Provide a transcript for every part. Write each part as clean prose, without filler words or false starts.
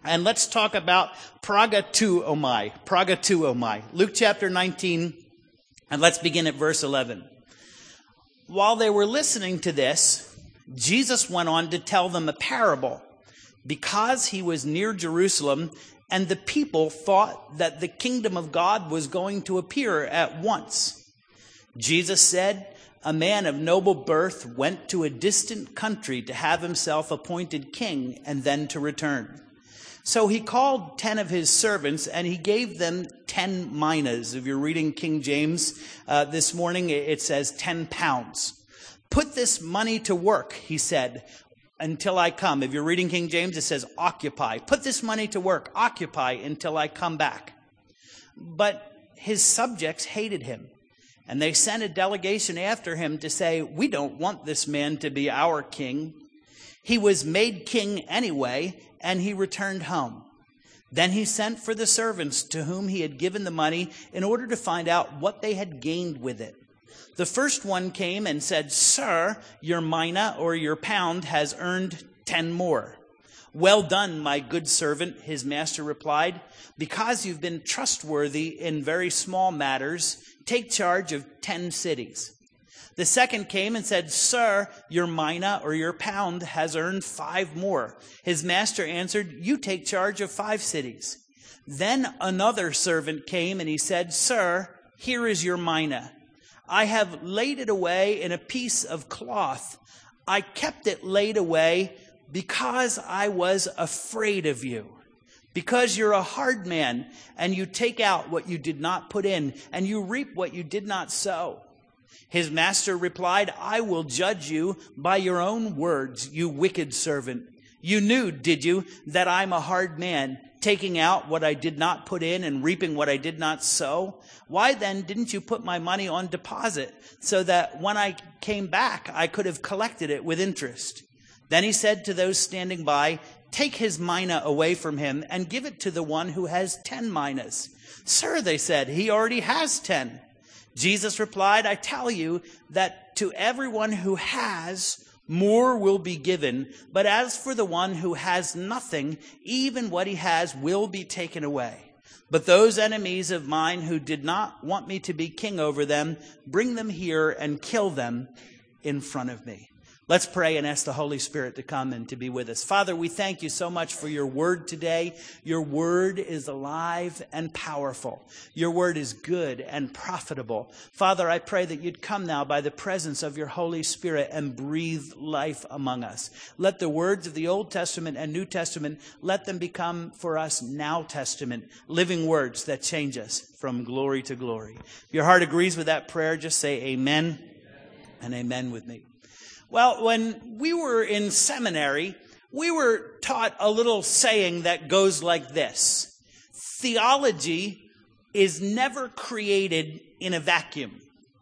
And let's talk about pragatuomai. Luke chapter 19, and let's begin at verse 11. While they were listening to this, Jesus went on to tell them a parable, because he was near Jerusalem, and the people thought that the kingdom of God was going to appear at once. Jesus said, "A man of noble birth went to a distant country to have himself appointed king and then to return. So he called 10 of his servants, and he gave them 10 minas. If you're reading King James this morning, it says 10 pounds. Put this money to work, he said, until I come. If you're reading King James, it says occupy. Put this money to work, occupy until I come back. But his subjects hated him, and they sent a delegation after him to say, we don't want this man to be our king. He was made king anyway, and he returned home. Then he sent for the servants to whom he had given the money in order to find out what they had gained with it. The first one came and said, Sir, your mina or your pound has earned 10 more. Well done, my good servant, his master replied. Because you've been trustworthy in very small matters, take charge of 10 cities. The second came and said, Sir, your mina or your pound has earned 5 more. His master answered, You take charge of 5 cities. Then another servant came and he said, Sir, here is your mina. I have laid it away in a piece of cloth. I kept it laid away because I was afraid of you. Because you're a hard man, and you take out what you did not put in, and you reap what you did not sow. His master replied, I will judge you by your own words, you wicked servant. You knew, did you, that I'm a hard man, taking out what I did not put in and reaping what I did not sow? Why then didn't you put my money on deposit so that when I came back, I could have collected it with interest? Then he said to those standing by, Take his mina away from him and give it to the one who has 10 minas. Sir, they said, he already has 10. Jesus replied, I tell you that to everyone who has, more will be given. But as for the one who has nothing, even what he has will be taken away. But those enemies of mine who did not want me to be king over them, bring them here and kill them in front of me. Let's pray and ask the Holy Spirit to come and to be with us. Father, we thank you so much for your word today. Your word is alive and powerful. Your word is good and profitable. Father, I pray that you'd come now by the presence of your Holy Spirit and breathe life among us. Let the words of the Old Testament and New Testament, let them become for us now Testament, living words that change us from glory to glory. If your heart agrees with that prayer, just say amen and amen with me. Well, when we were in seminary, we were taught a little saying that goes like this. Theology is never created in a vacuum.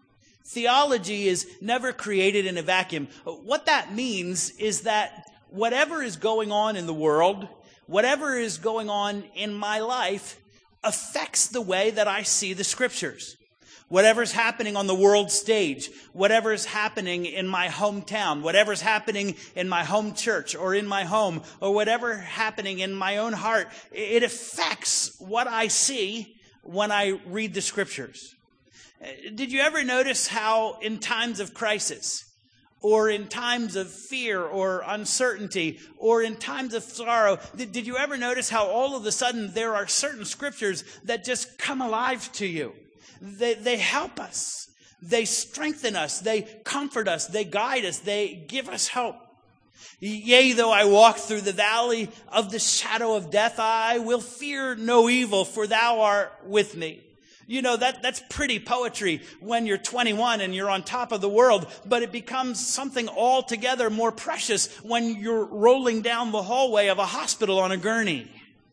Theology is never created in a vacuum. What that means is that whatever is going on in the world, whatever is going on in my life, affects the way that I see the scriptures. Whatever's happening on the world stage, whatever's happening in my hometown, whatever's happening in my home church or in my home, or whatever happening in my own heart, it affects what I see when I read the scriptures. Did you ever notice how in times of crisis, or in times of fear or uncertainty, or in times of sorrow, did you ever notice how all of a sudden there are certain scriptures that just come alive to you? They help us. They strengthen us. They comfort us. They guide us. They give us hope. Yea, though I walk through the valley of the shadow of death, I will fear no evil, for thou art with me. You know, that's pretty poetry when you're 21 and you're on top of the world, but it becomes something altogether more precious when you're rolling down the hallway of a hospital on a gurney.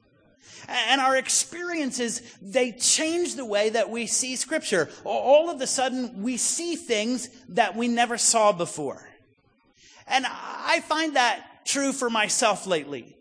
And our experiences, they change the way that we see Scripture. All of a sudden, we see things that we never saw before. And I find that true for myself lately.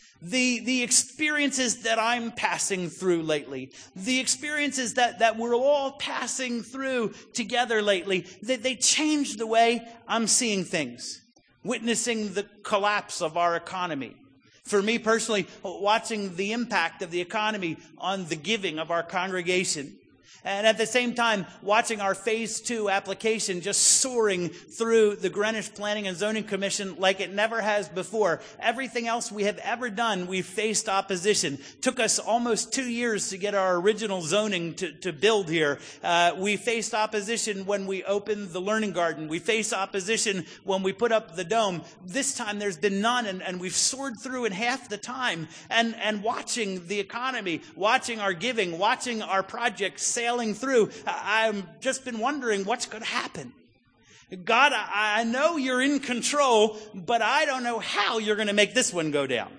The experiences that I'm passing through lately, the experiences that we're all passing through together lately, they change the way I'm seeing things. Witnessing the collapse of our economy. For me personally, watching the impact of the economy on the giving of our congregation. And at the same time, watching our Phase 2 application just soaring through the Greenwich Planning and Zoning Commission like it never has before. Everything else we have ever done, we've faced opposition. Took us almost 2 years to get our original zoning to build here. We faced opposition when we opened the Learning Garden. We faced opposition when we put up the dome. This time there's been none, and we've soared through in half the time. And watching the economy, watching our giving, watching our projects sailing through, I've just been wondering what's going to happen. God, I know you're in control, but I don't know how you're going to make this one go down.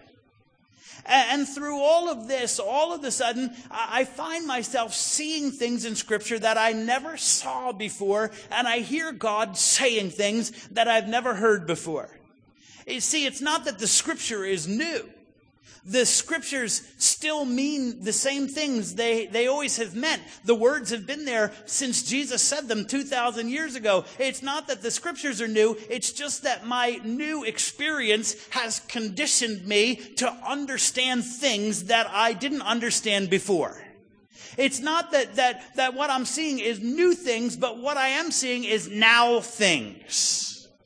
And through all of this, all of a sudden, I find myself seeing things in Scripture that I never saw before, and I hear God saying things that I've never heard before. You see, it's not that the Scripture is new. The Scriptures still mean the same things they always have meant. The words have been there since Jesus said them 2,000 years ago. It's not that the Scriptures are new. It's just that my new experience has conditioned me to understand things that I didn't understand before. It's not that what I'm seeing is new things, but what I am seeing is now things.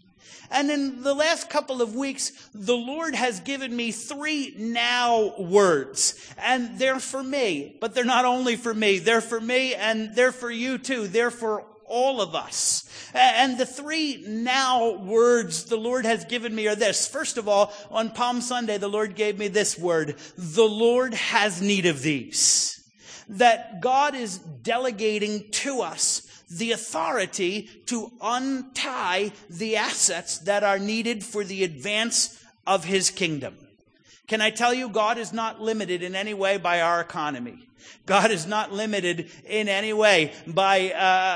And in the last couple of weeks, the Lord has given me 3 now words. And they're for me, but they're not only for me. They're for me and they're for you too. They're for all of us. And the 3 now words the Lord has given me are this. First of all, on Palm Sunday, the Lord gave me this word. The Lord has need of these. That God is delegating to us the authority to untie the assets that are needed for the advance of His kingdom. Can I tell you, God is not limited in any way by our economy. God is not limited in any way by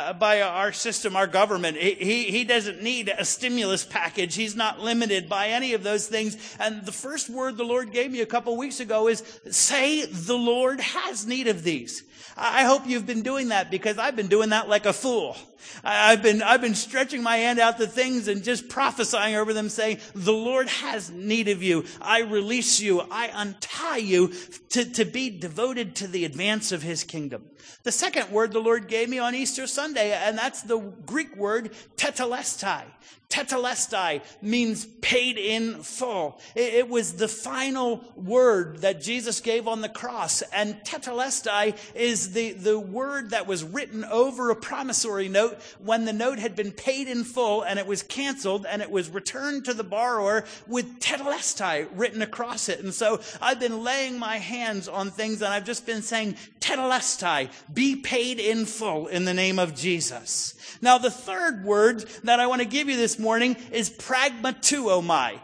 our system, our government. He doesn't need a stimulus package. He's not limited by any of those things. And the first word the Lord gave me a couple weeks ago is, say, the Lord has need of these. I hope you've been doing that, because I've been doing that like a fool. I've been stretching my hand out to things and just prophesying over them, saying, the Lord has need of you. I release you. I untie you to be devoted to the advance of His kingdom. The second word the Lord gave me on Easter Sunday, and that's the Greek word tetelestai. Tetelestai means paid in full. It was the final word that Jesus gave on the cross. And tetelestai is the word that was written over a promissory note when the note had been paid in full and it was canceled and it was returned to the borrower with tetelestai written across it. And so I've been laying my hands on things and I've just been saying, tetelestai, be paid in full in the name of Jesus. Now, the third word that I want to give you this morning is pragmatuomai.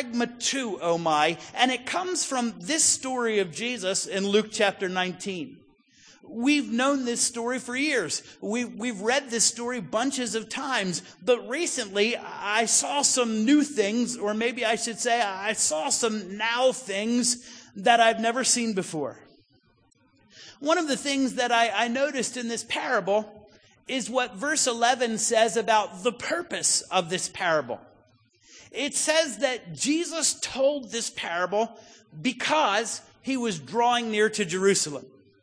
Pragmatuomai. And it comes from this story of Jesus in Luke chapter 19. We've known this story for years. We've read this story bunches of times. But recently, I saw some new things, or maybe I should say I saw some now things that I've never seen before. One of the things that I noticed in this parable is what verse 11 says about the purpose of this parable. It says that Jesus told this parable because He was drawing near to Jerusalem.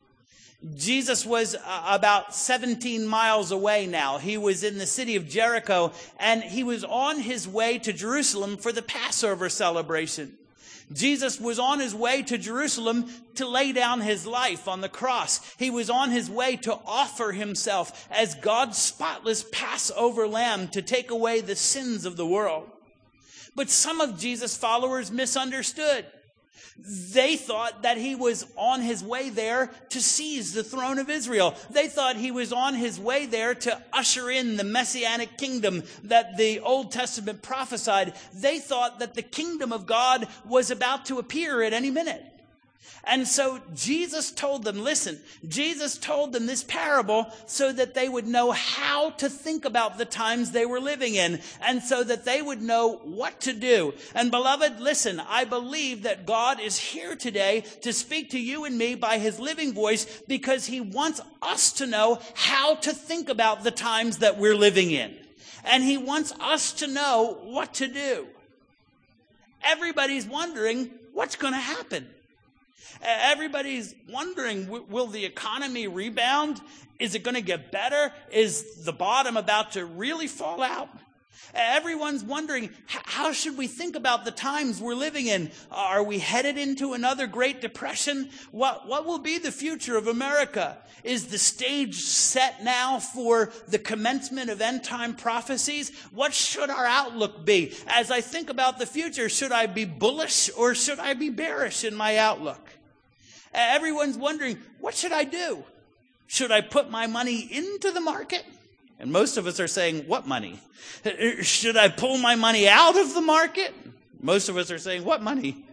Jesus was about 17 miles away now. He was in the city of Jericho, and He was on His way to Jerusalem for the Passover celebration. Jesus was on His way to Jerusalem to lay down His life on the cross. He was on His way to offer Himself as God's spotless Passover lamb to take away the sins of the world. But some of Jesus' followers misunderstood. They thought that He was on His way there to seize the throne of Israel. They thought He was on His way there to usher in the messianic kingdom that the Old Testament prophesied. They thought that the kingdom of God was about to appear at any minute. And so Jesus told them, listen, Jesus told them this parable so that they would know how to think about the times they were living in, and so that they would know what to do. And beloved, listen, I believe that God is here today to speak to you and me by His living voice, because He wants us to know how to think about the times that we're living in. And He wants us to know what to do. Everybody's wondering, what's going to happen? Everybody's wondering, will the economy rebound? Is it going to get better? Is the bottom about to really fall out? Everyone's wondering, how should we think about the times we're living in? Are we headed into another Great Depression? What will be the future of America? Is the stage set now for the commencement of end-time prophecies? What should our outlook be? As I think about the future, should I be bullish or should I be bearish in my outlook? Everyone's wondering, what should I do? Should I put my money into the market? And most of us are saying, what money? Should I pull my money out of the market? Most of us are saying, what money?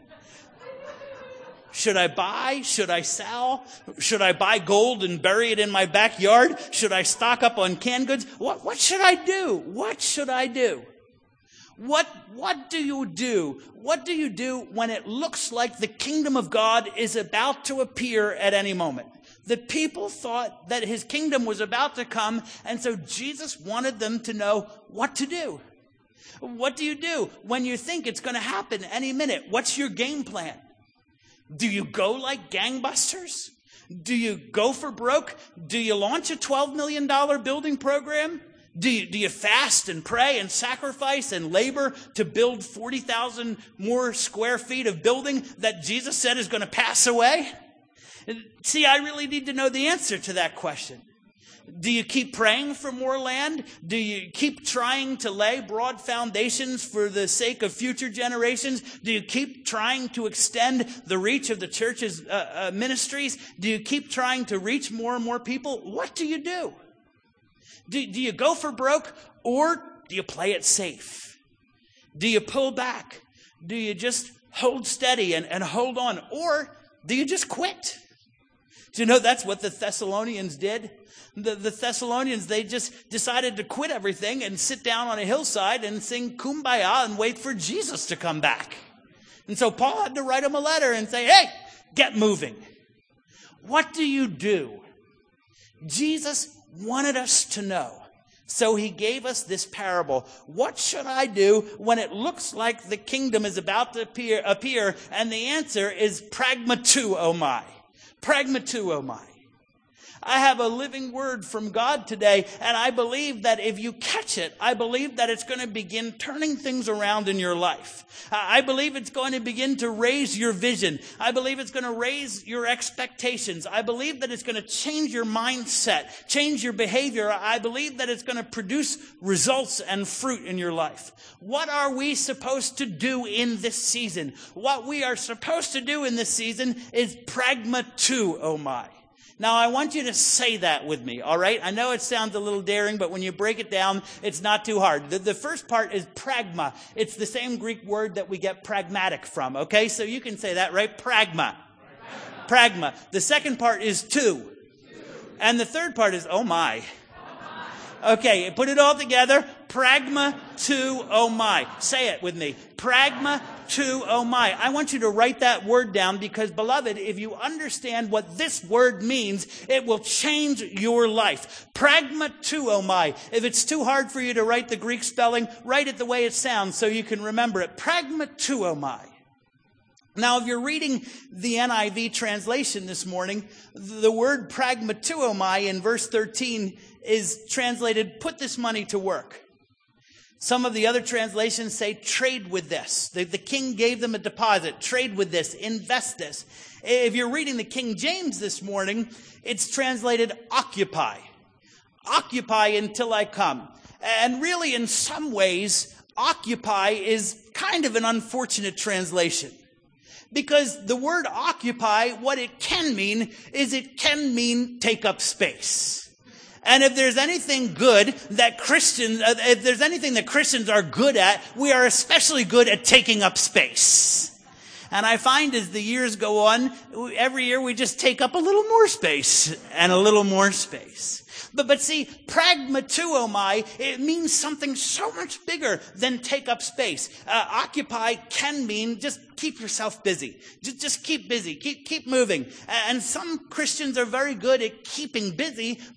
Should I buy? Should I sell? Should I buy gold and bury it in my backyard? Should I stock up on canned goods? What should I do? What should I do? What do you do? What do you do when it looks like the kingdom of God is about to appear at any moment? The people thought that his kingdom was about to come, and so Jesus wanted them to know what to do. What do you do when you think it's going to happen any minute? What's your game plan? Do you go like gangbusters? Do you go for broke? Do you launch a $12 million building program? Do you fast and pray and sacrifice and labor to build 40,000 more square feet of building that Jesus said is going to pass away? See, I really need to know the answer to that question. Do you keep praying for more land? Do you keep trying to lay broad foundations for the sake of future generations? Do you keep trying to extend the reach of the church's ministries? Do you keep trying to reach more and more people? What do you do? Do you go for broke, or do you play it safe? Do you pull back? Do you just hold steady and hold on? Or do you just quit? Do you know that's what the Thessalonians did? The Thessalonians, they just decided to quit everything and sit down on a hillside and sing Kumbaya and wait for Jesus to come back. And so Paul had to write them a letter and say, hey, get moving. What do you do? Jesus wanted us to know. So he gave us this parable. What should I do when it looks like the kingdom is about to appear? And the answer is pragmatuomai. Pragmatuomai. I have a living word from God today, and I believe that if you catch it, I believe that it's going to begin turning things around in your life. I believe it's going to begin to raise your vision. I believe it's going to raise your expectations. I believe that it's going to change your mindset, change your behavior. I believe that it's going to produce results and fruit in your life. What are we supposed to do in this season? What we are supposed to do in this season is pragmatuomai. Now, I want you to say that with me, all right? I know it sounds a little daring, but when you break it down, it's not too hard. The first part is pragma. It's the same Greek word that we get pragmatic from, okay? So you can say that, right? Pragma. Pragma. The second part is to. And the third part is oh my. Okay, put it all together. Pragmatuomai. Say it with me. Pragmatuomai. I want you to write that word down because, beloved, if you understand what this word means, it will change your life. Pragmatuomai. If it's too hard for you to write the Greek spelling, write it the way it sounds so you can remember it. Pragmatuomai. Now, if you're reading the NIV translation this morning, the word pragmatuomai in verse 13 is translated, put this money to work. Some of the other translations say, trade with this. The king gave them a deposit. Trade with this. Invest this. If you're reading the King James this morning, it's translated, occupy. Occupy until I come. And really, in some ways, occupy is kind of an unfortunate translation. Because the word occupy, what it can mean is it can mean take up space. And if there's anything good that Christians are good at, we are especially good at taking up space. And I find as the years go on, every year we just take up a little more space and a little more space. But see, pragmatuomai, it means something so much bigger than take up space. Occupy can mean just keep yourself busy. Just keep busy. Keep moving. And some Christians are very good at keeping busy, but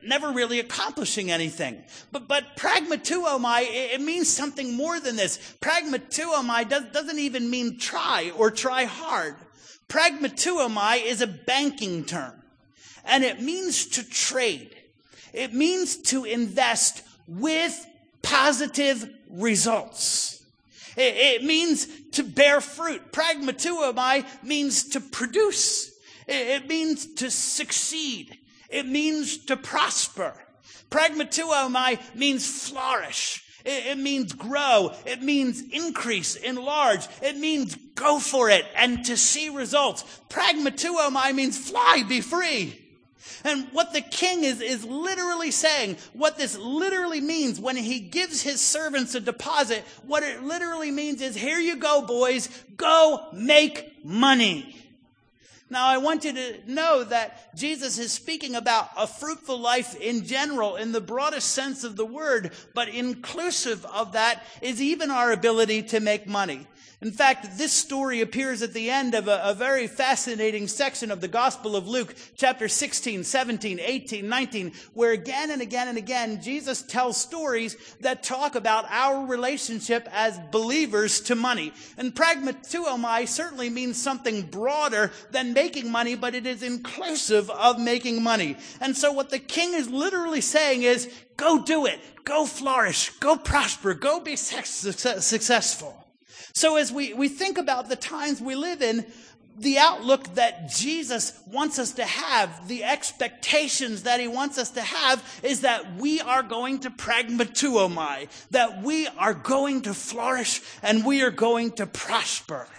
never really accomplishing anything. But pragmatuomai, it means something more than this. Pragmatuomai doesn't even mean try or try hard. Pragmatuomai is a banking term, and it means to trade. It means to invest with positive results. It means to bear fruit. Pragmatuomai means to produce. It means to succeed. It means to prosper. Pragmatuomai means flourish. It means grow. It means increase, enlarge. It means go for it and to see results. Pragmatuomai means fly, be free. And what the king is literally saying, what this literally means when he gives his servants a deposit, what it literally means is, here you go, boys, go make money. Now, I want you to know that Jesus is speaking about a fruitful life in general, in the broadest sense of the word, but inclusive of that is even our ability to make money. In fact, this story appears at the end of a very fascinating section of the Gospel of Luke, chapter 16, 17, 18, 19, where again and again and again, Jesus tells stories that talk about our relationship as believers to money. And pragmatuomai certainly means something broader than making money, but it is inclusive of making money. And so what the king is literally saying is, go do it, go flourish, go prosper, go be successful. So as we think about the times we live in, the outlook that Jesus wants us to have, the expectations that he wants us to have, is that we are going to pragmatuomai, that we are going to flourish and we are going to prosper.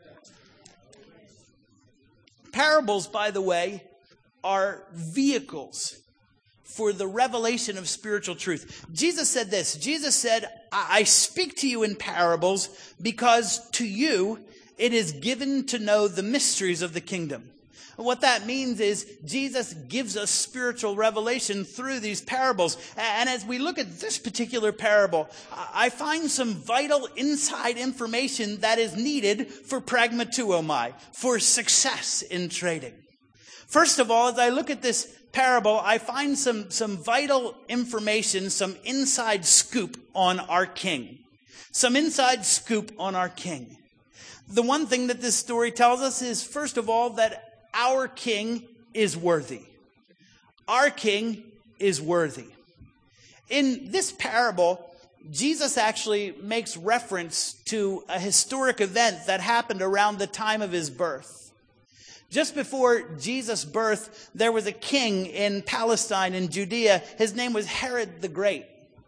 Parables, by the way, are vehicles for the revelation of spiritual truth. Jesus said this. Jesus said, I speak to you in parables because to you it is given to know the mysteries of the kingdom. What that means is Jesus gives us spiritual revelation through these parables. And as we look at this particular parable, I find some vital inside information that is needed for pragmatuomai, for success in trading. First of all, as I look at this parable, I find some vital information, some inside scoop on our king. Some inside scoop on our king. The one thing that this story tells us is, first of all, that our king is worthy. Our king is worthy. In this parable, Jesus actually makes reference to a historic event that happened around the time of his birth. Just before Jesus' birth, there was a king in Palestine, in Judea. His name was Herod the Great.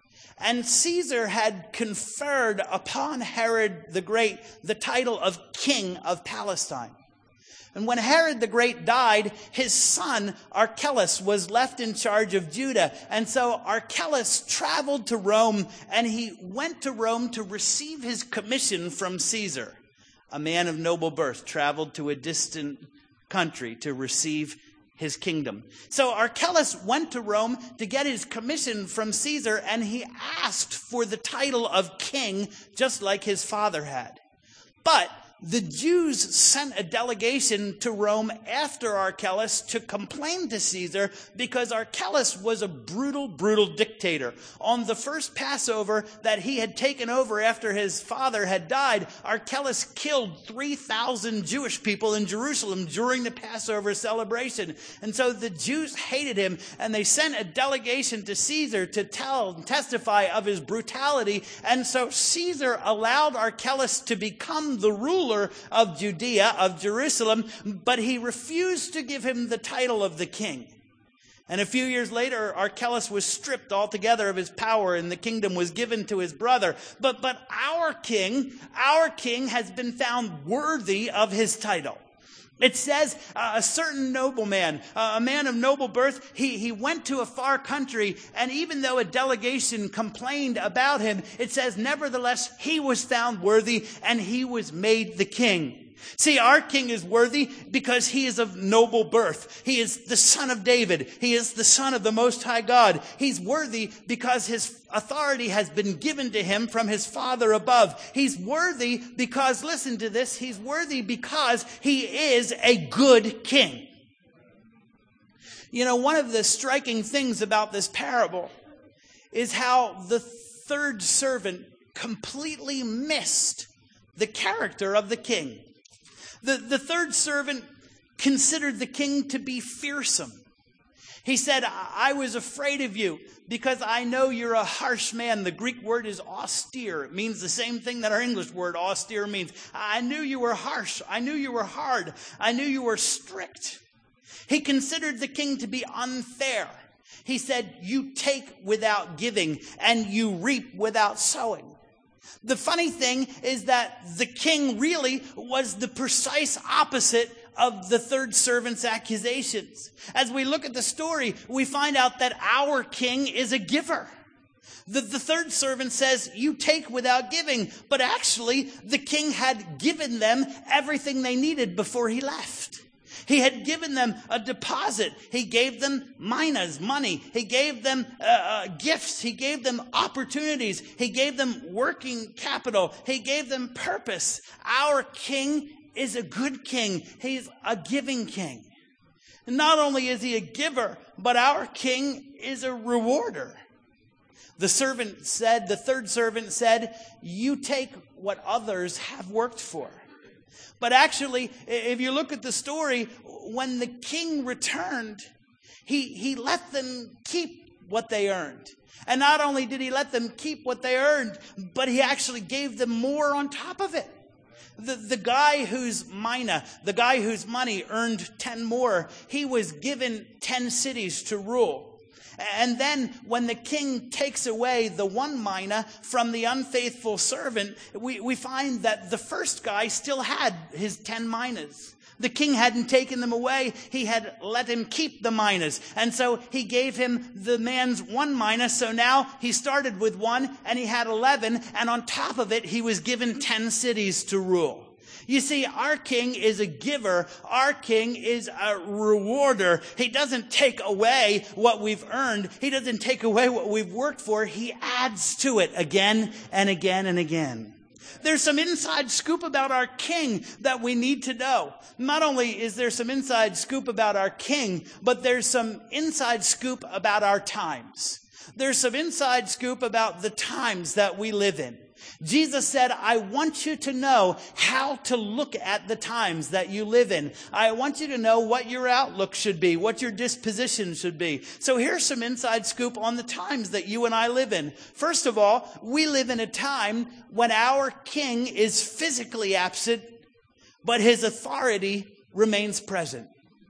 And Caesar had conferred upon Herod the Great the title of King of Palestine. And when Herod the Great died, his son Archelaus was left in charge of Judah. And so Archelaus traveled to Rome, and he went to Rome to receive his commission from Caesar. A man of noble birth traveled to a distant country to receive his kingdom. So Archelaus went to Rome to get his commission from Caesar, and he asked for the title of king, just like his father had. But the Jews sent a delegation to Rome after Archelaus to complain to Caesar because Archelaus was a brutal dictator. On the first Passover that he had taken over after his father had died, Archelaus killed 3,000 Jewish people in Jerusalem during the Passover celebration. And so the Jews hated him, and they sent a delegation to Caesar to tell and testify of his brutality. And so Caesar allowed Archelaus to become the ruler of Judea, of Jerusalem, but he refused to give him the title of the king. And a few years later, Archelaus was stripped altogether of his power, and the kingdom was given to his brother. But our king has been found worthy of his title. It says a certain nobleman, a man of noble birth, he went to a far country, and even though a delegation complained about him, it says, nevertheless, he was found worthy, and he was made the king. See, our king is worthy because he is of noble birth. He is the son of David. He is the son of the Most High God. He's worthy because his authority has been given to him from his Father above. He's worthy because, listen to this, he's worthy because he is a good king. You know, one of the striking things about this parable is how the third servant completely missed the character of the king. The third servant considered the king to be fearsome. He said, I was afraid of you because I know you're a harsh man. The Greek word is austere. It means the same thing that our English word austere means. I knew you were harsh. I knew you were hard. I knew you were strict. He considered the king to be unfair. He said, you take without giving and you reap without sowing. The funny thing is that the king really was the precise opposite of the third servant's accusations. As we look at the story, we find out that our king is a giver. The third servant says, you take without giving. But actually, the king had given them everything they needed before he left. He had given them a deposit. He gave them minas, money. He gave them gifts. He gave them opportunities. He gave them working capital. He gave them purpose. Our king is a good king. He's a giving king. And not only is he a giver, but our king is a rewarder. The third servant said, you take what others have worked for. But actually, if you look at the story, when the king returned, he let them keep what they earned. And not only did he let them keep what they earned, but he actually gave them more on top of it. The guy whose mina, the guy whose money earned 10 more, he was given 10 cities to rule. And then when the king takes away the one mina from the unfaithful servant, we find that the first guy still had his 10 minas. The king hadn't taken them away. He had let him keep the minas. And so he gave him the man's one mina. So now he started with 1 and he had 11. And on top of it, he was given 10 cities to rule. You see, our king is a giver. Our king is a rewarder. He doesn't take away what we've earned. He doesn't take away what we've worked for. He adds to it again and again and again. There's some inside scoop about our king that we need to know. Not only is there some inside scoop about our king, but there's some inside scoop about our times. There's some inside scoop about the times that we live in. Jesus said, I want you to know how to look at the times that you live in. I want you to know what your outlook should be, what your disposition should be. So here's some inside scoop on the times that you and I live in. First of all, we live in a time when our king is physically absent, but his authority remains present.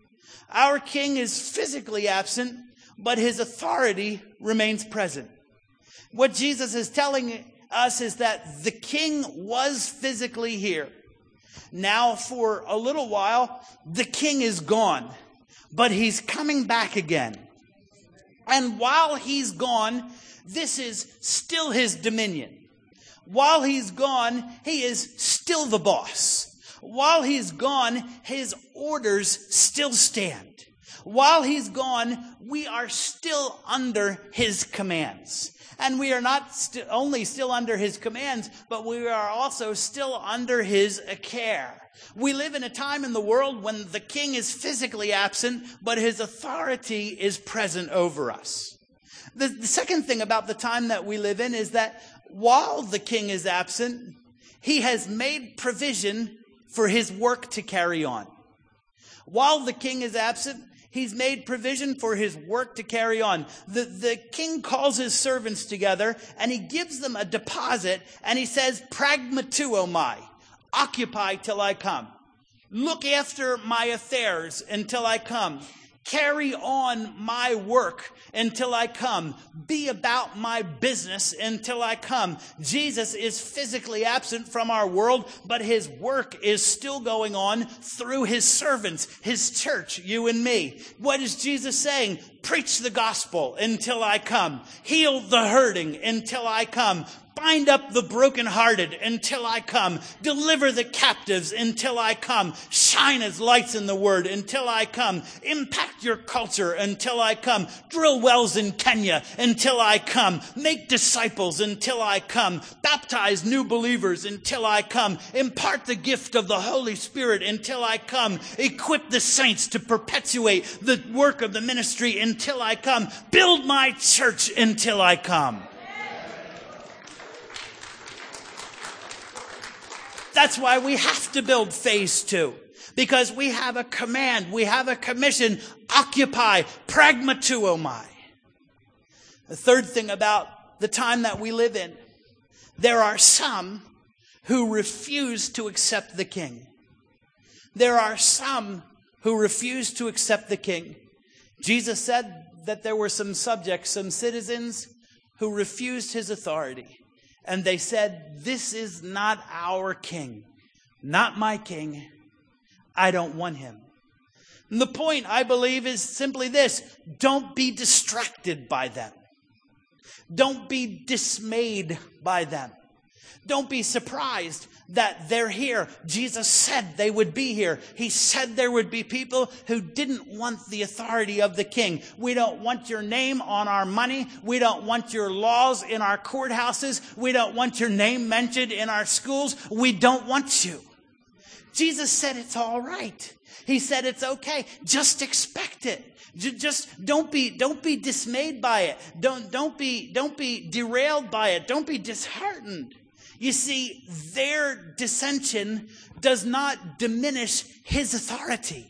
Our king is physically absent, but his authority remains present. What Jesus is telling us is that the king was physically here. Now, for a little while, the king is gone, but he's coming back again. And while he's gone, this is still his dominion. While he's gone, he is still the boss. While he's gone, his orders still stand. While he's gone, we are still under his commands. And we are not only still under his commands, but we are also still under his care. We live in a time in the world when the king is physically absent, but his authority is present over us. The second thing about the time that we live in is that while the king is absent, he has made provision for his work to carry on. While the king is absent, he's made provision for his work to carry on. The king calls his servants together and he gives them a deposit and he says, pragmatuomai, occupy till I come. Look after my affairs until I come. Carry on my work until I come. Be about my business until I come. Jesus is physically absent from our world, but his work is still going on through his servants, his church, you and me. What is Jesus saying? Preach the gospel until I come. Heal the hurting until I come. Bind up the brokenhearted until I come. Deliver the captives until I come. Shine as lights in the word until I come. Impact your culture until I come. Drill wells in Kenya until I come. Make disciples until I come. Baptize new believers until I come. Impart the gift of the Holy Spirit until I come. Equip the saints to perpetuate the work of the ministry until I come. Build my church until I come. That's why we have to build phase 2. Because we have a command, we have a commission, occupy, pragmatuomai. The third thing about the time that we live in, there are some who refuse to accept the king. There are some who refuse to accept the king. Jesus said that there were some subjects, some citizens who refused his authority. And they said, this is not our king, not my king. I don't want him. And the point, I believe, is simply this. Don't be distracted by them. Don't be dismayed by them. Don't be surprised that they're here. Jesus said they would be here. He said there would be people who didn't want the authority of the king. We don't want your name on our money. We don't want your laws in our courthouses. We don't want your name mentioned in our schools. We don't want you. Jesus said it's all right. He said it's okay. Just expect it. Just don't be dismayed by it. Don't be derailed by it. Don't be disheartened. You see, their dissension does not diminish his authority.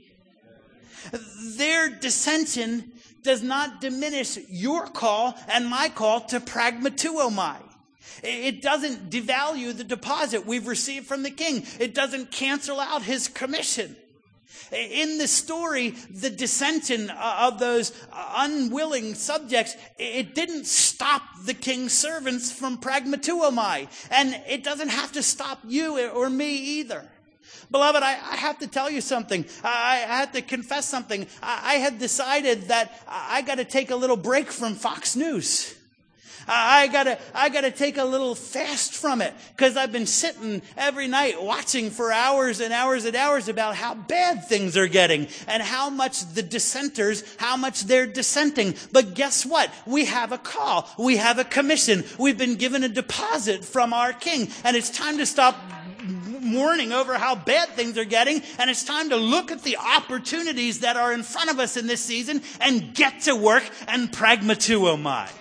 Their dissension does not diminish your call and my call to pragmatuomai. It doesn't devalue the deposit we've received from the king. It doesn't cancel out his commission. In the story, the dissension of those unwilling subjects, it didn't stop the king's servants from pragmatuomai. And it doesn't have to stop you or me either. Beloved, I have to tell you something. I have to confess something. I had decided that I got to take a little break from Fox News. I gotta take a little fast from it, because I've been sitting every night watching for hours and hours and hours about how bad things are getting and how much the dissenters, how much they're dissenting. But guess what? We have a call. We have a commission. We've been given a deposit from our king, and it's time to stop mourning over how bad things are getting, and it's time to look at the opportunities that are in front of us in this season and get to work and pragmatuomai.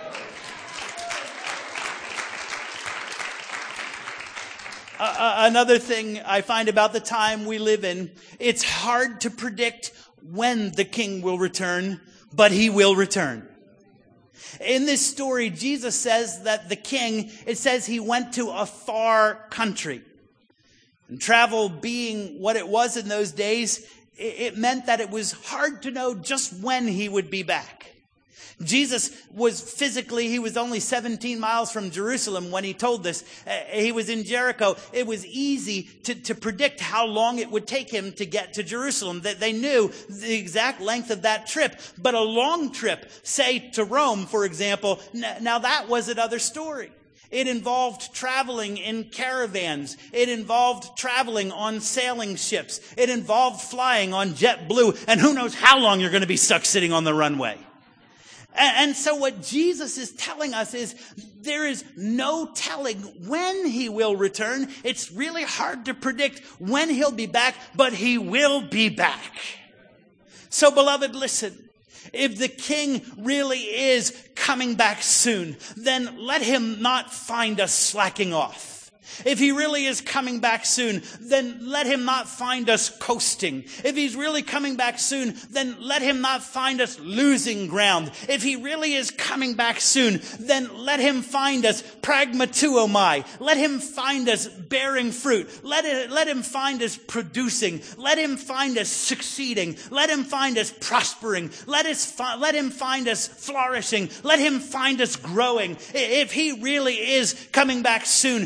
Another thing I find about the time we live in, it's hard to predict when the king will return, but he will return. In this story, Jesus says that the king, it says he went to a far country. And travel being what it was in those days, it meant that it was hard to know just when he would be back. Jesus he was only 17 miles from Jerusalem when he told this. He was in Jericho. It was easy to predict how long it would take him to get to Jerusalem. They knew the exact length of that trip. But a long trip, say to Rome, for example, now that was another story. It involved traveling in caravans. It involved traveling on sailing ships. It involved flying on JetBlue. And who knows how long you're going to be stuck sitting on the runway. And so what Jesus is telling us is there is no telling when he will return. It's really hard to predict when he'll be back, but he will be back. So, beloved, listen. If the king really is coming back soon, then let him not find us slacking off. If he really is coming back soon, then let him not find us coasting. If he's really coming back soon, then let him not find us losing ground. If he really is coming back soon, then let him find us pragmatuomai. Let him find us bearing fruit. Let him find us producing. Let him find us succeeding. Let him find us prospering. Let him find us flourishing. Let him find us growing. If he really is coming back soon, then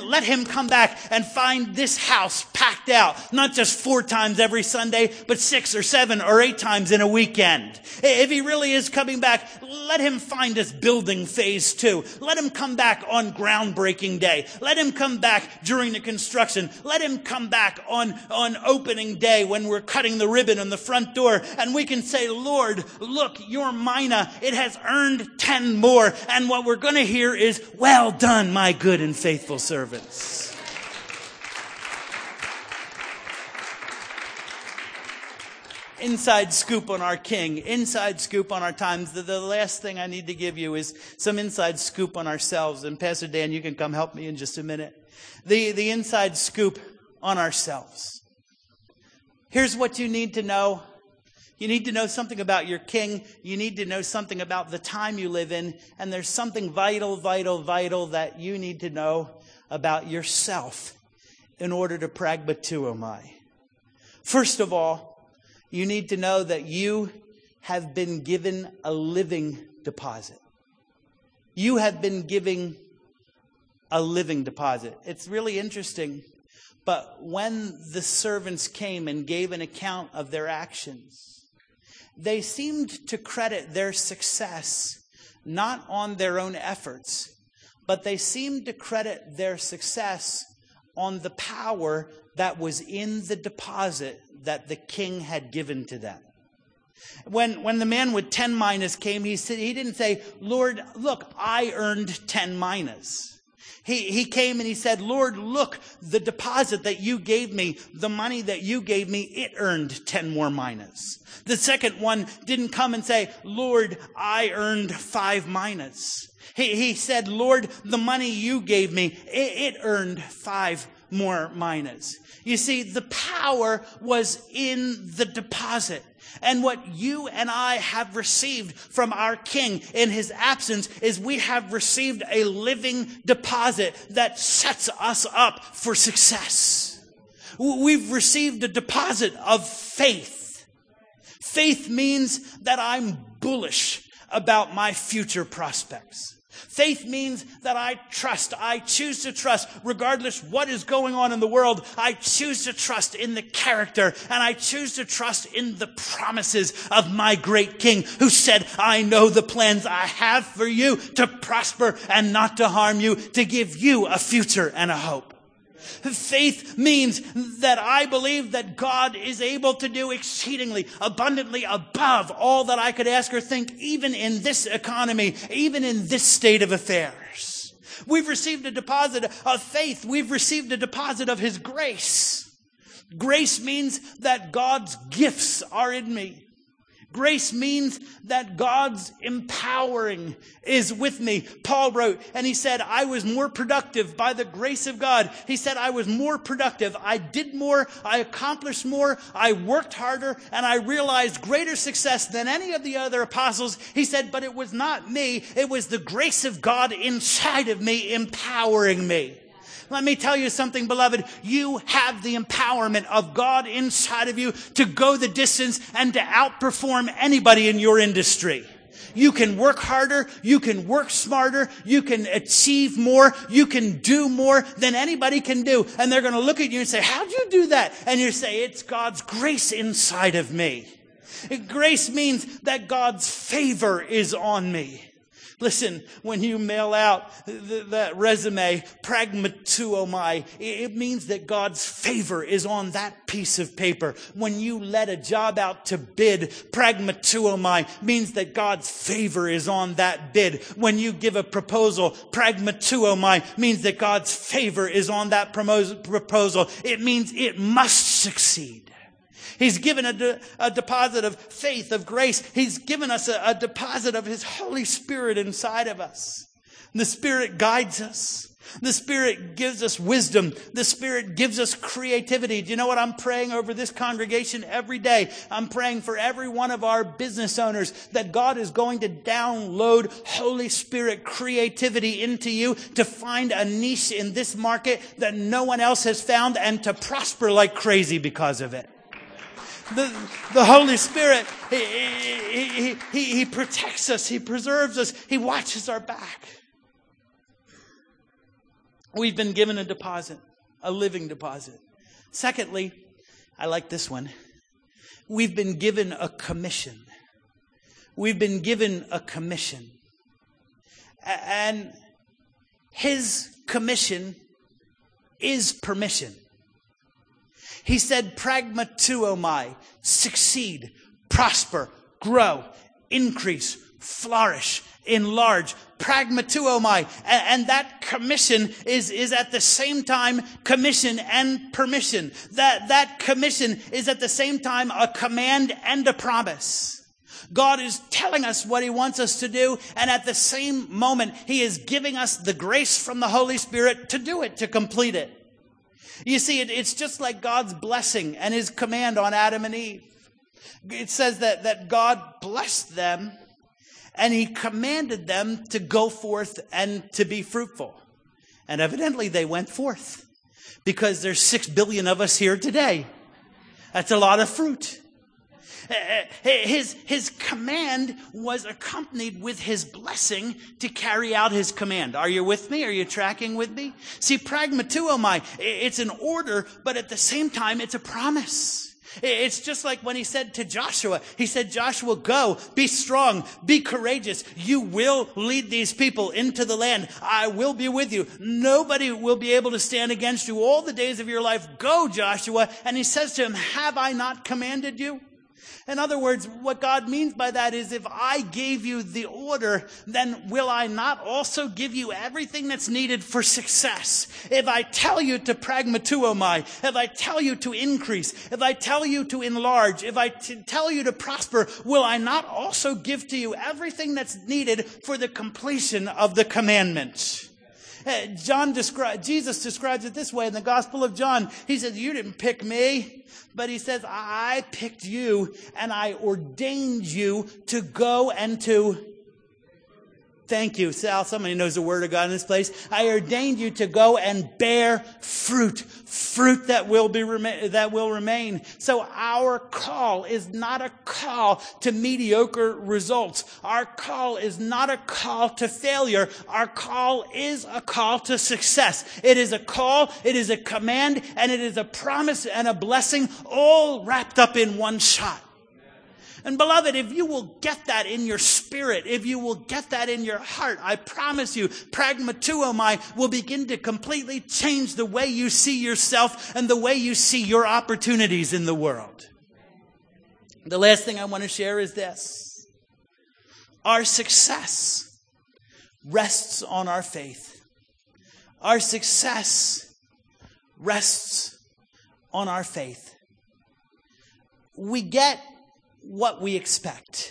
let him come back and find this house packed out, not just 4 times every Sunday, but 6 or 7 or 8 times in a weekend. If he really is coming back, let him find us building phase 2. Let him come back on groundbreaking day. Let him come back during the construction. Let him come back on opening day when we're cutting the ribbon on the front door, and we can say, Lord, look, your mina, it has earned 10 more. And what we're going to hear is, well done, my good and faithful servants. Inside scoop on our King, inside scoop on our times. The last thing I need to give you is some inside scoop on ourselves. And Pastor Dan, you can come help me in just a minute. The inside scoop on ourselves. Here's what you need to know. You need to know something about your King. You need to know something about the time you live in. And there's something vital that you need to know about yourself in order to pragmatuomai. First of all, you need to know that you have been given a living deposit. You have been given a living deposit. It's really interesting. But when the servants came and gave an account of their actions, they seemed to credit their success not on their own efforts, but they seemed to credit their success on the power that was in the deposit that the king had given to them. When the man with 10 minas came, he didn't say, Lord, look, I earned 10 minas. He came and he said, Lord, look, the deposit that you gave me, the money that you gave me, it earned 10 more minas. The second one didn't come and say, Lord, I earned 5 minas. He said, Lord, the money you gave me, it earned 5 more minas. You see, the power was in the deposit. And what you and I have received from our King in his absence is we have received a living deposit that sets us up for success. We've received a deposit of faith. Faith means that I'm bullish about my future prospects. Faith means that I choose to trust, regardless what is going on in the world. I choose to trust in the character, and I choose to trust in the promises of my great King, who said, I know the plans I have for you, to prosper and not to harm you, to give you a future and a hope. Faith means that I believe that God is able to do exceedingly, abundantly above all that I could ask or think, even in this economy, even in this state of affairs. We've received a deposit of faith. We've received a deposit of his grace. Grace means that God's gifts are in me. Grace means that God's empowering is with me. Paul wrote, and he said, I was more productive by the grace of God. He said, I was more productive. I did more. I accomplished more. I worked harder, and I realized greater success than any of the other apostles. He said, but it was not me. It was the grace of God inside of me, empowering me. Let me tell you something, beloved. You have the empowerment of God inside of you to go the distance and to outperform anybody in your industry. You can work harder. You can work smarter. You can achieve more. You can do more than anybody can do. And they're going to look at you and say, how'd you do that? And you say, it's God's grace inside of me. Grace means that God's favor is on me. Listen, when you mail out that resume, pragmatuomai, it means that God's favor is on that piece of paper. When you let a job out to bid, pragmatuomai means that God's favor is on that bid. When you give a proposal, pragmatuomai means that God's favor is on that proposal. It means it must succeed. He's given a deposit of faith, of grace. He's given us a deposit of his Holy Spirit inside of us. The Spirit guides us. The Spirit gives us wisdom. The Spirit gives us creativity. Do you know what I'm praying over this congregation every day? I'm praying for every one of our business owners that God is going to download Holy Spirit creativity into you to find a niche in this market that no one else has found and to prosper like crazy because of it. The Holy Spirit, He protects us. He preserves us. He watches our back. We've been given a deposit, a living deposit. Secondly, I like this one. We've been given a commission. We've been given a commission. And his commission is permission. He said, pragmatuomai, succeed, prosper, grow, increase, flourish, enlarge. Pragmatuomai. And that commission is at the same time commission and permission. That commission is at the same time a command and a promise. God is telling us what he wants us to do, and at the same moment, he is giving us the grace from the Holy Spirit to do it, to complete it. You see, it's just like God's blessing and his command on Adam and Eve. It says that God blessed them, and he commanded them to go forth and to be fruitful. And evidently they went forth, because there's 6 billion of us here today. That's a lot of fruit. His command was accompanied with his blessing to carry out his command. Are you with me? Are you tracking with me? See, pragmatuomai, it's an order, but at the same time, it's a promise. It's just like when he said to Joshua, he said, Joshua, go, be strong, be courageous. You will lead these people into the land. I will be with you. Nobody will be able to stand against you all the days of your life. Go, Joshua. And he says to him, have I not commanded you? In other words, what God means by that is, if I gave you the order, then will I not also give you everything that's needed for success? If I tell you to pragmatuomai, if I tell you to increase, if I tell you to enlarge, if I tell you to prosper, will I not also give to you everything that's needed for the completion of the commandment? Jesus describes it this way in the Gospel of John. He says, you didn't pick me, but he says, I picked you and I ordained you to go and to... Thank you, Sal. Somebody knows the word of God in this place. I ordained you to go and bear fruit that will remain. So our call is not a call to mediocre results. Our call is not a call to failure. Our call is a call to success. It is a call, it is a command, and it is a promise and a blessing, all wrapped up in one shot. And beloved, if you will get that in your spirit, if you will get that in your heart, I promise you, pragmatuomai will begin to completely change the way you see yourself and the way you see your opportunities in the world. The last thing I want to share is this. Our success rests on our faith. Our success rests on our faith. We get what we expect.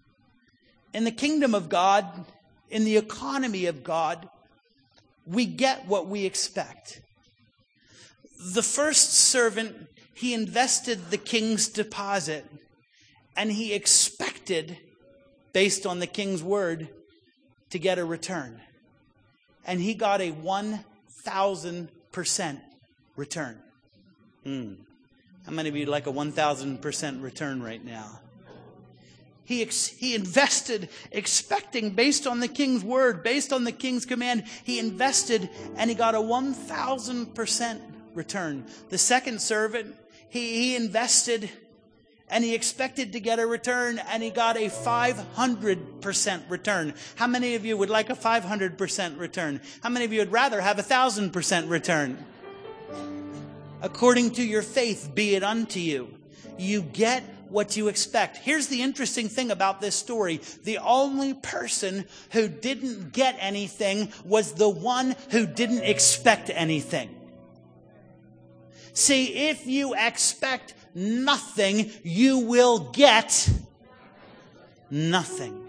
In the kingdom of God, in the economy of God, we get what we expect. The first servant, he invested the king's deposit, and he expected, based on the king's word, to get a return. And he got a 1,000% return. How many of you would like a 1,000% return right now? He invested expecting, based on the king's word, based on the king's command, he invested and he got a 1,000% return. The second servant, he invested and he expected to get a return and he got a 500% return. How many of you would like a 500% return? How many of you would rather have 1,000% return? According to your faith, be it unto you. You get what you expect. Here's the interesting thing about this story. The only person who didn't get anything was the one who didn't expect anything. See, if you expect nothing, you will get nothing.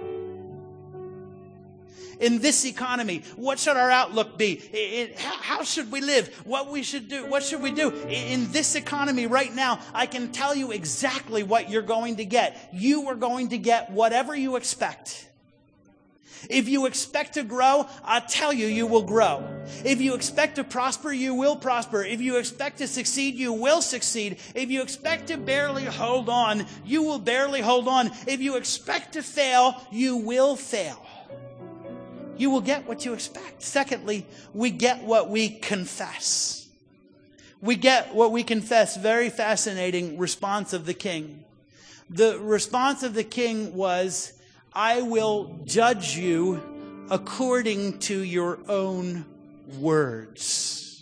In this economy, what should our outlook be? How should we live? What we should do? What should we do? In this economy right now, I can tell you exactly what you're going to get. You are going to get whatever you expect. If you expect to grow, I tell you, you will grow. If you expect to prosper, you will prosper. If you expect to succeed, you will succeed. If you expect to barely hold on, you will barely hold on. If you expect to fail, you will fail. you will get what you expect. Secondly, we get what we confess. We get what we confess. Very fascinating response of the king. The response of the king was, I will judge you according to your own words.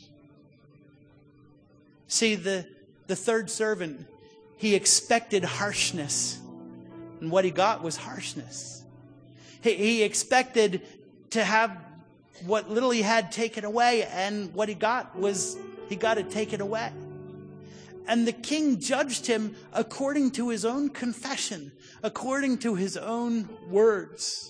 See, the third servant, he expected harshness, and what he got was harshness. He expected to have what little he had taken away, and what he got was he got it taken away. And the king judged him according to his own confession, according to his own words.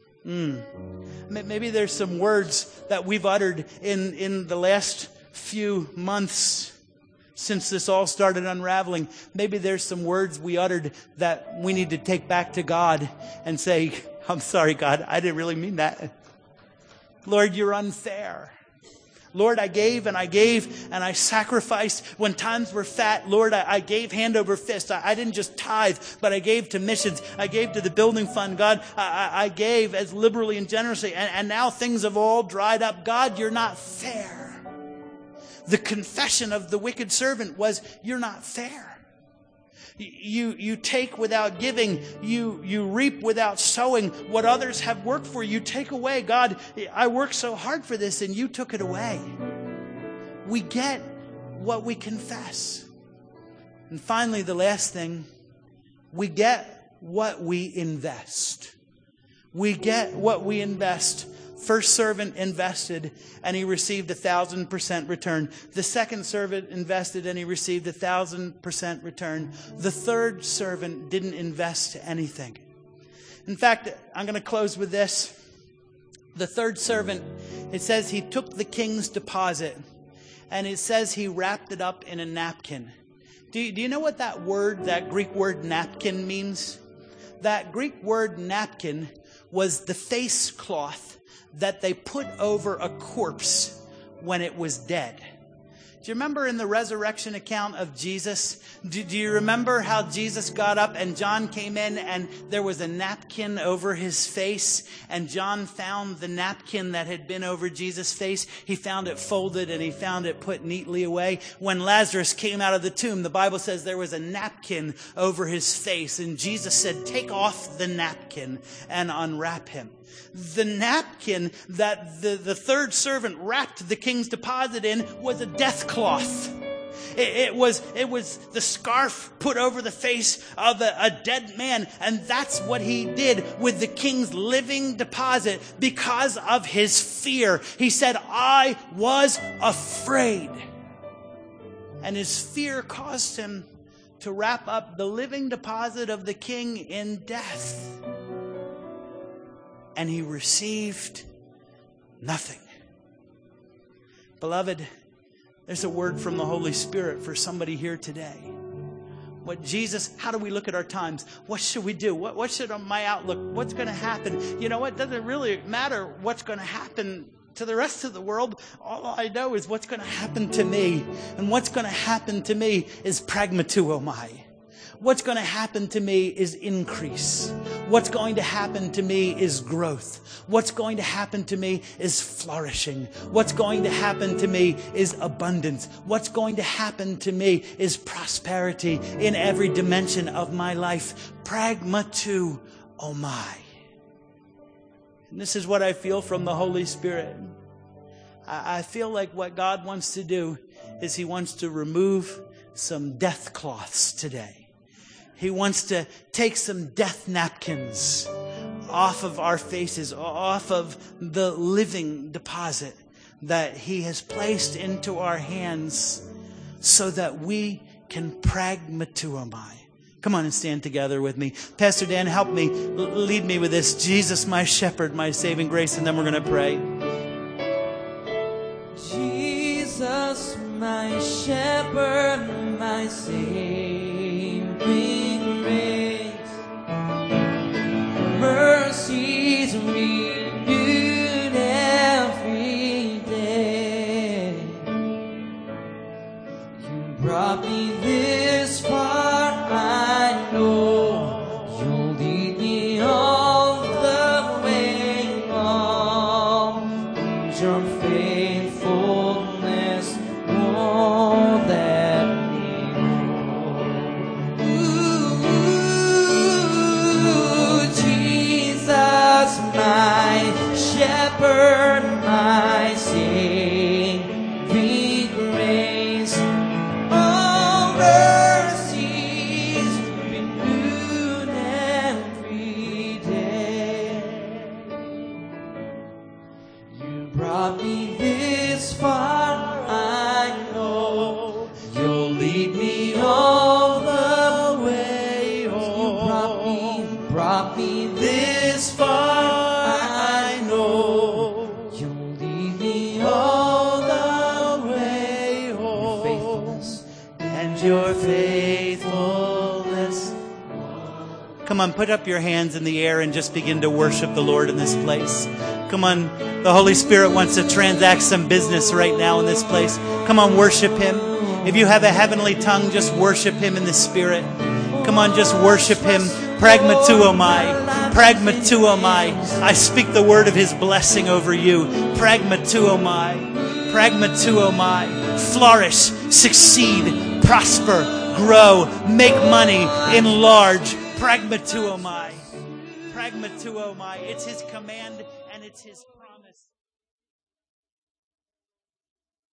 Maybe there's some words that we've uttered in the last few months since this all started unraveling. Maybe there's some words we uttered that we need to take back to God and say, I'm sorry, God, I didn't really mean that. Lord, you're unfair. Lord, I gave and I sacrificed when times were fat. Lord, I gave hand over fist. I didn't just tithe, but I gave to missions. I gave to the building fund. God, I gave as liberally and generously. And now things have all dried up. God, you're not fair. The confession of the wicked servant was, you're not fair. You take without giving. You reap without sowing. What others have worked for, you take away. God, I worked so hard for this and you took it away. We get what we confess. And finally, the last thing, we get what we invest. We get what we invest. First servant invested and he received 1,000% return. The second servant invested and he received 1,000% return. The third servant didn't invest anything. In fact, I'm going to close with this. The third servant, it says he took the king's deposit and it says he wrapped it up in a napkin. Do you know what that word, that Greek word napkin means? That Greek word napkin was the face cloth that they put over a corpse when it was dead. Do you remember in the resurrection account of Jesus? Do you remember how Jesus got up and John came in and there was a napkin over his face, and John found the napkin that had been over Jesus' face. He found it folded and he found it put neatly away. When Lazarus came out of the tomb, the Bible says there was a napkin over his face, and Jesus said, take off the napkin and unwrap him. The napkin that the third servant wrapped the king's deposit in was a death cloth. It was the scarf put over the face of a dead man. And that's what he did with the king's living deposit because of his fear. He said, I was afraid. And his fear caused him to wrap up the living deposit of the king in death. And he received nothing. Beloved, there's a word from the Holy Spirit for somebody here today. How do we look at our times? What should we do? What should my outlook? What's going to happen? You know what? Doesn't really matter what's going to happen to the rest of the world. All I know is what's going to happen to me. And what's going to happen to me is pragmatuomai. What's going to happen to me is increase. What's going to happen to me is growth. What's going to happen to me is flourishing. What's going to happen to me is abundance. What's going to happen to me is prosperity in every dimension of my life. Pragmatuomai. And this is what I feel from the Holy Spirit. I feel like what God wants to do is He wants to remove some death cloths today. He wants to take some death napkins off of our faces, off of the living deposit that He has placed into our hands so that we can pragmatuomai. Come on and stand together with me. Pastor Dan, help me, lead me with this. Jesus, my shepherd, my saving grace, and then we're going to pray. Jesus, my shepherd, my saving grace, mercies renewed every day. You brought me this far, I know you'll lead me all the way on. brought me this far. I know you'll lead me all the way home. And your faithfulness. Come on, put up your hands in the air and just begin to worship the Lord in this place. Come on, the Holy Spirit wants to transact some business right now in this place. Come on, worship Him. If you have a heavenly tongue, just worship Him in the Spirit. Come on, just worship Him. Pragmatuomai. Pragmatuomai. I speak the word of His blessing over you. Pragmatuomai. Pragmatuomai. Flourish, succeed, prosper, grow, make money, enlarge. Pragmatuomai. Pragmatuomai. It's His command and it's His